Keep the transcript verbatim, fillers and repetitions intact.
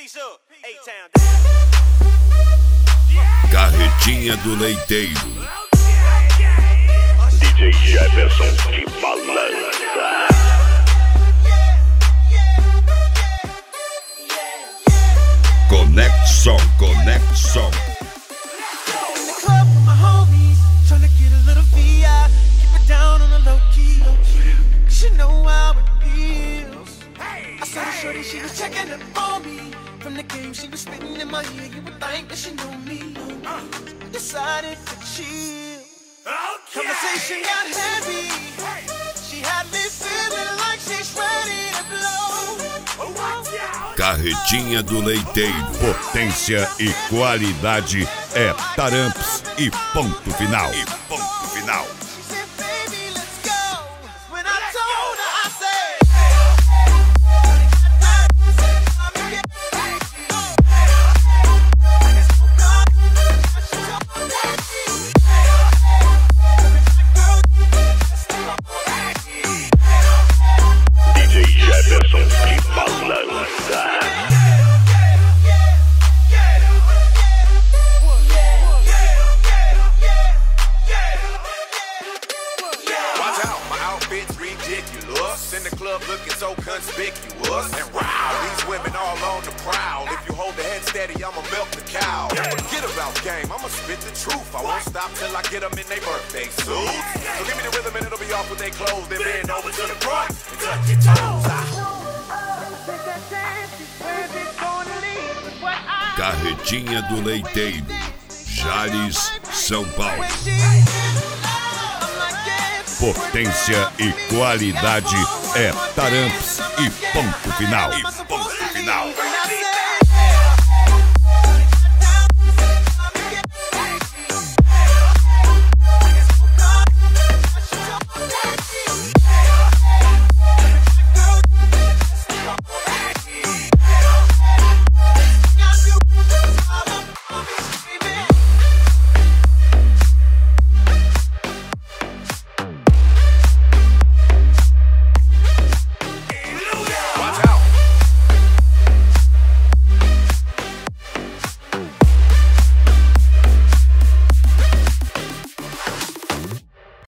Carretinha do Leiteiro. D J Jefferson que balança. Conexão, conexão. In the club with my homies, tryna get a little V I. Keep it down on the low key, cause you know how it feels. I saw the shorty, she was checking up on me. From the game, she was spitting in my ear. You would think that she knew me. I decided to chill. Conversation got heavy. She had me feeling like she's ready to blow. Carretinha do Leiteiro. Potência e qualidade é Taramps e ponto final. E ponto final. She said, baby, let's go. When I told her, I said, D J Jefferson que balança. In the club looking so conspicuous. And wow, these women all on the prowl. If you hold the head steady, I'ma milk the cow. Forget about game, I'ma spit the truth. I won't stop till I get them in their birthday suits. So give me the rhythm and it'll be off with their clothes. Then bend over to the front and touch your toes. Carretinha do Leiteiro. Jales, São Paulo. Potência e qualidade é Taramps e ponto final. E ponto final.